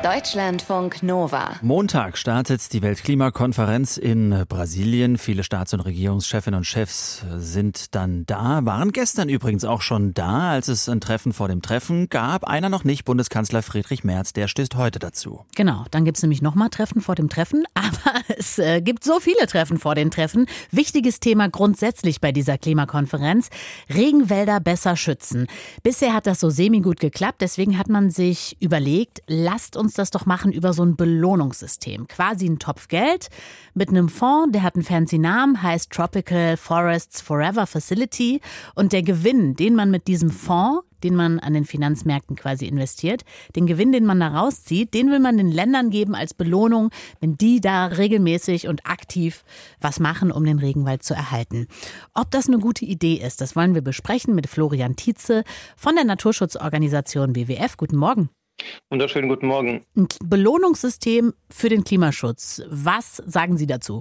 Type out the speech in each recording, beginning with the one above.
Deutschlandfunk Nova. Montag startet die Weltklimakonferenz in Brasilien. Viele Staats- und Regierungschefinnen und Chefs sind dann da, waren gestern übrigens auch schon da, als es ein Treffen vor dem Treffen gab. Einer noch nicht, Bundeskanzler Friedrich Merz, der stößt heute dazu. Genau, dann gibt es nämlich nochmal Treffen vor dem Treffen, aber es gibt so viele Treffen vor den Treffen. Wichtiges Thema grundsätzlich bei dieser Klimakonferenz: Regenwälder besser schützen. Bisher hat das so semi-gut geklappt, deswegen hat man sich überlegt, lasst uns das doch machen über so ein Belohnungssystem. Quasi ein Topf Geld mit einem Fonds, der hat einen fancy Namen, heißt Tropical Forests Forever Facility. Und der Gewinn, den man mit diesem Fonds, den man an den Finanzmärkten quasi investiert, den Gewinn, den man da rauszieht, den will man den Ländern geben als Belohnung, wenn die da regelmäßig und aktiv was machen, um den Regenwald zu erhalten. Ob das eine gute Idee ist, das wollen wir besprechen mit Florian Tietze von der Naturschutzorganisation WWF. Guten Morgen. Wunderschönen guten Morgen. Ein Belohnungssystem für den Klimaschutz. Was sagen Sie dazu?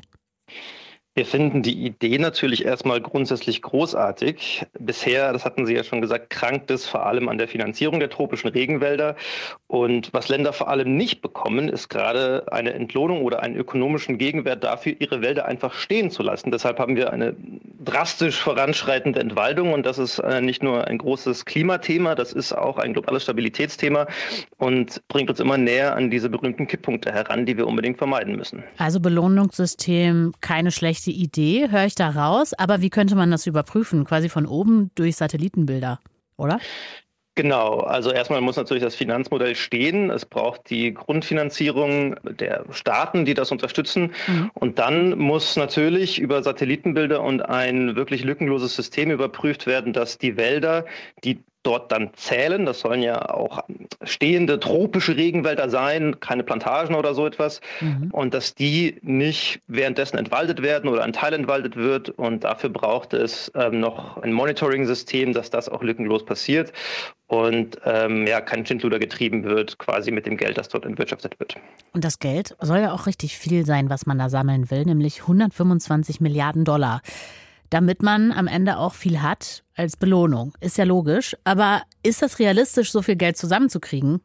Wir finden die Idee natürlich erstmal grundsätzlich großartig. Bisher, das hatten Sie ja schon gesagt, krankt es vor allem an der Finanzierung der tropischen Regenwälder. Und was Länder vor allem nicht bekommen, ist gerade eine Entlohnung oder einen ökonomischen Gegenwert dafür, ihre Wälder einfach stehen zu lassen. Deshalb haben wir eine drastisch voranschreitende Entwaldung. Und das ist nicht nur ein großes Klimathema, das ist auch ein globales Stabilitätsthema und bringt uns immer näher an diese berühmten Kipppunkte heran, die wir unbedingt vermeiden müssen. Also Belohnungssystem, keine schlechte Idee, höre ich da raus. Aber wie könnte man das überprüfen? Quasi von oben durch Satellitenbilder, oder? Genau, also erstmal muss natürlich das Finanzmodell stehen. Es braucht die Grundfinanzierung der Staaten, die das unterstützen. Und dann muss natürlich über Satellitenbilder und ein wirklich lückenloses System überprüft werden, dass die Wälder, die dort dann zählen, das sollen ja auch stehende tropische Regenwälder sein, keine Plantagen oder so etwas, und dass die nicht währenddessen entwaldet werden oder ein Teil entwaldet wird. Und dafür braucht es noch ein Monitoring-System, dass das auch lückenlos passiert und kein Schindluder getrieben wird, quasi mit dem Geld, das dort entwirtschaftet wird. Und das Geld soll ja auch richtig viel sein, was man da sammeln will, nämlich 125 Milliarden $. Damit man am Ende auch viel hat als Belohnung. Ist ja logisch. Aber ist das realistisch, so viel Geld zusammenzukriegen?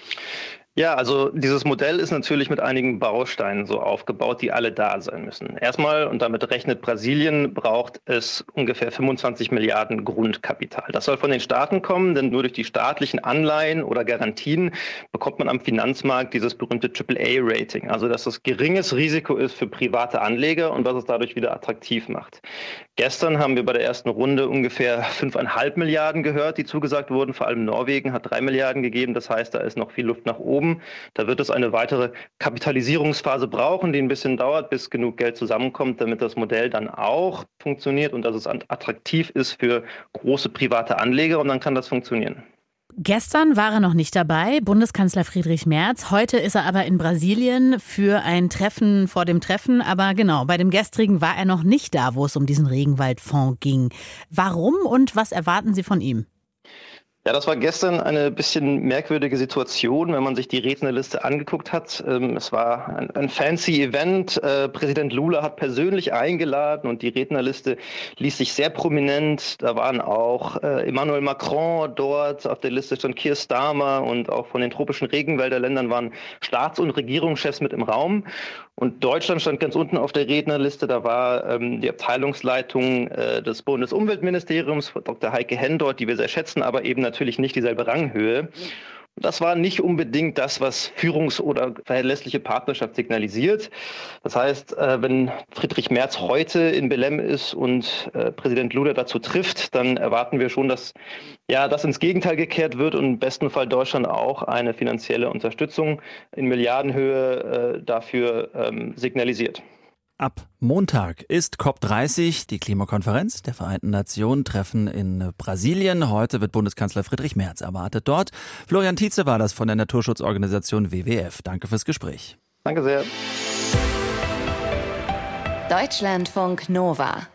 Ja, also dieses Modell ist natürlich mit einigen Bausteinen so aufgebaut, die alle da sein müssen. Erstmal, und damit rechnet Brasilien, braucht es ungefähr 25 Milliarden Grundkapital. Das soll von den Staaten kommen, denn nur durch die staatlichen Anleihen oder Garantien bekommt man am Finanzmarkt dieses berühmte AAA-Rating. Also dass das geringes Risiko ist für private Anleger und was es dadurch wieder attraktiv macht. Gestern haben wir bei der ersten Runde ungefähr 5,5 Milliarden gehört, die zugesagt wurden. Vor allem Norwegen hat 3 Milliarden gegeben. Das heißt, da ist noch viel Luft nach oben. Da wird es eine weitere Kapitalisierungsphase brauchen, die ein bisschen dauert, bis genug Geld zusammenkommt, damit das Modell dann auch funktioniert und dass es attraktiv ist für große private Anleger, und dann kann das funktionieren. Gestern war er noch nicht dabei, Bundeskanzler Friedrich Merz. Heute ist er aber in Brasilien für ein Treffen vor dem Treffen. Aber genau, bei dem gestrigen war er noch nicht da, wo es um diesen Regenwaldfonds ging. Warum und was erwarten Sie von ihm? Ja, das war gestern eine bisschen merkwürdige Situation, wenn man sich die Rednerliste angeguckt hat. Es war ein fancy Event. Präsident Lula hat persönlich eingeladen und die Rednerliste ließ sich sehr prominent. Da waren auch Emmanuel Macron dort, auf der Liste stand Keir Starmer und auch von den tropischen Regenwälderländern waren Staats- und Regierungschefs mit im Raum. Und Deutschland stand ganz unten auf der Rednerliste. Da war die Abteilungsleitung des Bundesumweltministeriums, Dr. Heike Hendorf, die wir sehr schätzen, aber eben natürlich nicht dieselbe Ranghöhe. Das war nicht unbedingt das, was Führungs- oder verlässliche Partnerschaft signalisiert. Das heißt, wenn Friedrich Merz heute in Belém ist und Präsident Lula dazu trifft, dann erwarten wir schon, dass das ins Gegenteil gekehrt wird und im besten Fall Deutschland auch eine finanzielle Unterstützung in Milliardenhöhe dafür signalisiert. Ab Montag ist COP30, die Klimakonferenz der Vereinten Nationen, Treffen in Brasilien. Heute wird Bundeskanzler Friedrich Merz erwartet dort. Florian Tietze war das von der Naturschutzorganisation WWF. Danke fürs Gespräch. Danke sehr. Deutschlandfunk Nova.